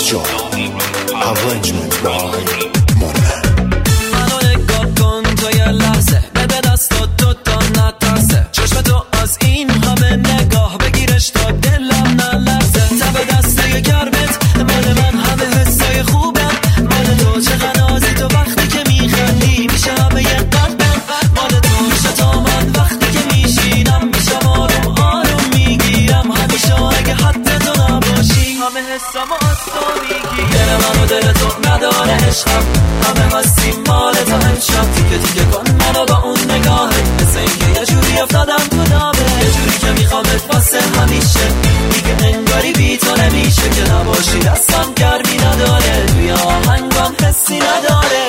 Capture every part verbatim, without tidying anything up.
Afjar Arrangement by Money. منو نگاه کن تو یه لحظه، بده دستات تو تا نترسه، چشم تو از این همه نگاه بگیرش تا دلم نلرزه. تب دسته گرمت مال من، همه حسای خوبم مال تو. چقدر نازی تو وقتی که میخندی، میشه همه یه قلبم مال تو. میشه تا من وقتی که میشینم، میشم آروم آروم میگیرم. همیشه اگه حتی تو نباشی، همه حسام از تو میگیرم. دل منو دل تو نداره عشقم، همه هستیم مال تو. امشب تیکه تیکه کن منو با اون نگاهت، مثل اینکه یه جوری افتادم تو دامه، یه جوری که میخوامت واسه همیشه. دیگه انگاری بی تو نمیشه که نباشی، دستم گرمی نداره، توی آهنگام حسی نداره.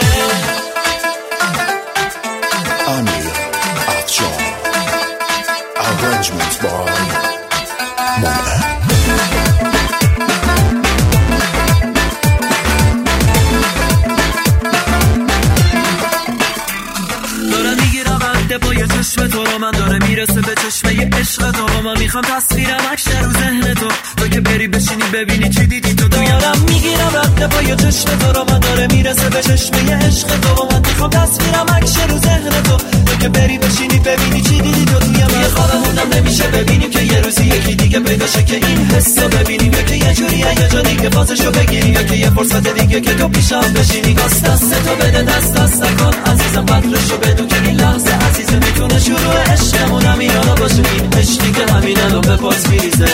Amir Afjar Arrangement by Money. با یه چشم تو رو من داره میرسه به چشمه عشق تو. من میخوام تصویرم عکس رو ذهن تو، تو که بری بشینی ببینی چی دیدی تو. تو یادم میگیرم رد با یه چشم تو رو من داره میرسه به چشمه عشق تو. من میخوام تصویرم عکس رو ذهن تو، تو که بری بشینی ببینی چی دیدی تو. توی من خوابمونم نمیشه ببینیم که یه روزی یکی دیگه پیدا شه که این حسو ببینیم، یا که یه جوری یه جا دیگه بازشو بگیری، یا که یه فرصت دیگه که تو پیشم بشینی. دست دست تو بده دست دست نکن عزیزم، قدرشو بدون که این لحظه عزیز میتونه شروع عشقمون همین حالا باشه. این عشقی که همین الان به پاس میریزه.